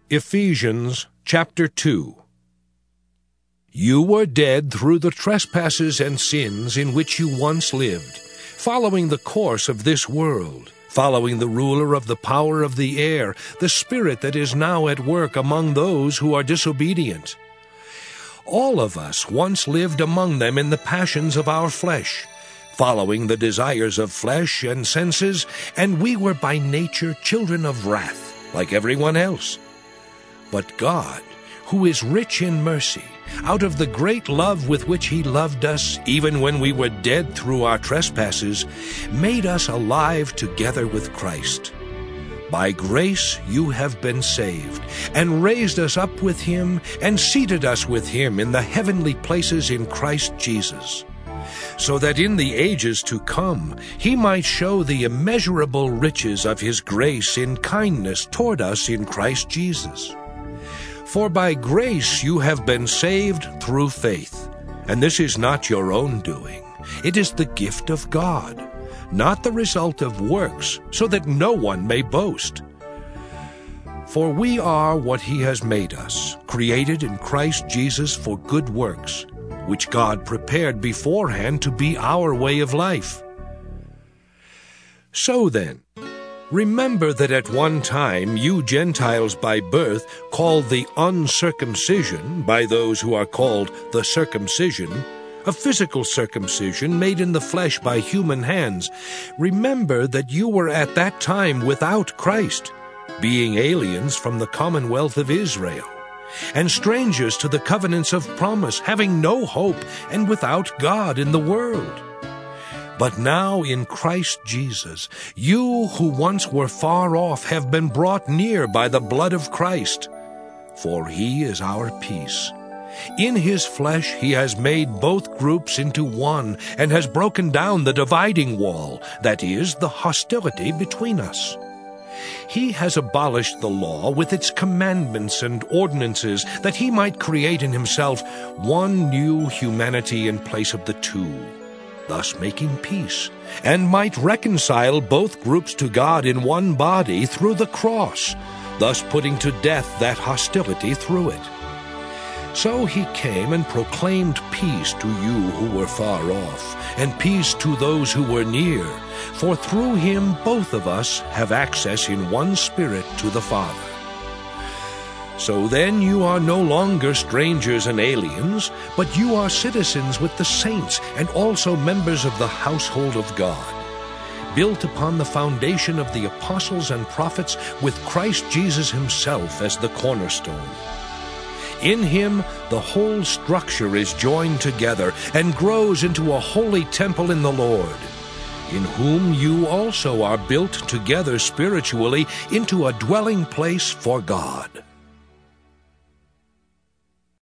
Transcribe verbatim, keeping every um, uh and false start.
Ephesians chapter two. You were dead through the trespasses and sins in which you once lived, following the course of this world, following the ruler of the power of the air, the spirit that is now at work among those who are disobedient. All of us once lived among them in the passions of our flesh, following the desires of flesh and senses, and we were by nature children of wrath, like everyone else. But God, who is rich in mercy, out of the great love with which He loved us, even when we were dead through our trespasses, made us alive together with Christ. By grace you have been saved, and raised us up with Him, and seated us with Him in the heavenly places in Christ Jesus, so that in the ages to come He might show the immeasurable riches of His grace in kindness toward us in Christ Jesus. For by grace you have been saved through faith, and this is not your own doing. It is the gift of God, not the result of works, so that no one may boast. For we are what He has made us, created in Christ Jesus for good works, which God prepared beforehand to be our way of life. So then, remember that at one time you Gentiles by birth, called the uncircumcision by those who are called the circumcision, a physical circumcision made in the flesh by human hands, remember that you were at that time without Christ, being aliens from the commonwealth of Israel, and strangers to the covenants of promise, having no hope and without God in the world. But now in Christ Jesus, you who once were far off have been brought near by the blood of Christ. For He is our peace. In His flesh He has made both groups into one, and has broken down the dividing wall, that is, the hostility between us. He has abolished the law with its commandments and ordinances, that He might create in Himself one new humanity in place of the two, thus making peace, and might reconcile both groups to God in one body through the cross, thus putting to death that hostility through it. So He came and proclaimed peace to you who were far off, and peace to those who were near, for through Him both of us have access in one Spirit to the Father. So then you are no longer strangers and aliens, but you are citizens with the saints, and also members of the household of God, built upon the foundation of the apostles and prophets, with Christ Jesus Himself as the cornerstone. In Him the whole structure is joined together and grows into a holy temple in the Lord, in whom you also are built together spiritually into a dwelling place for God.